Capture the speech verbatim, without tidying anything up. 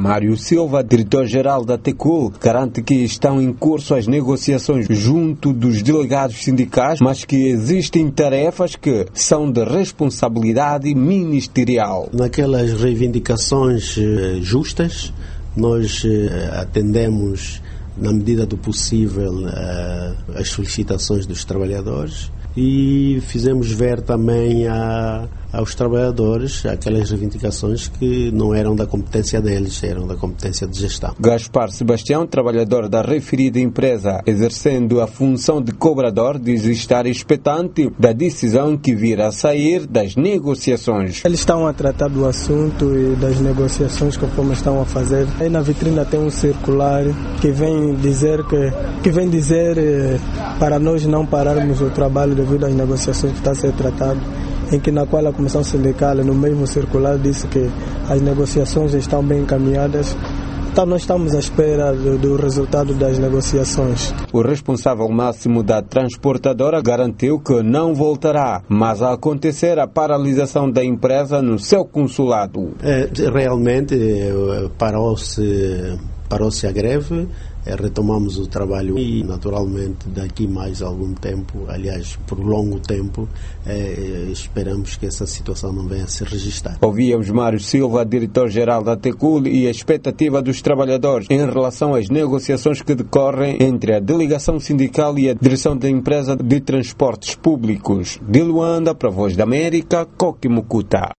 Mário Silva, diretor-geral da Tecul, garante que estão em curso as negociações junto dos delegados sindicais, mas que existem tarefas que são de responsabilidade ministerial. Naquelas reivindicações justas, nós atendemos, na medida do possível, as solicitações dos trabalhadores e fizemos ver também a, aos trabalhadores aquelas reivindicações que não eram da competência deles, eram da competência de gestão. Gaspar Sebastião, trabalhador da referida empresa, exercendo a função de cobrador, diz estar expectante da decisão que virá a sair das negociações. Eles estão a tratar do assunto e das negociações conforme estão a fazer. Aí na vitrina tem um circular que vem dizer que, que vem dizer eh, para nós não pararmos o trabalho devido às negociações que está a ser tratado, em que na qual a Comissão Sindical, no mesmo circular, disse que as negociações estão bem encaminhadas. Então nós estamos à espera do, do resultado das negociações. O responsável máximo da transportadora garantiu que não voltará, mas a acontecer a paralisação da empresa no seu consulado. É, realmente parou-se, parou-se a greve. Retomamos o trabalho e, naturalmente, daqui mais algum tempo, aliás, por longo tempo, eh, esperamos que essa situação não venha a se registrar. Ouvíamos Mário Silva, diretor-geral da Tecul, e a expectativa dos trabalhadores em relação às negociações que decorrem entre a delegação sindical e a direção da empresa de transportes públicos. De Luanda, para a Voz da América, Coque Mucuta.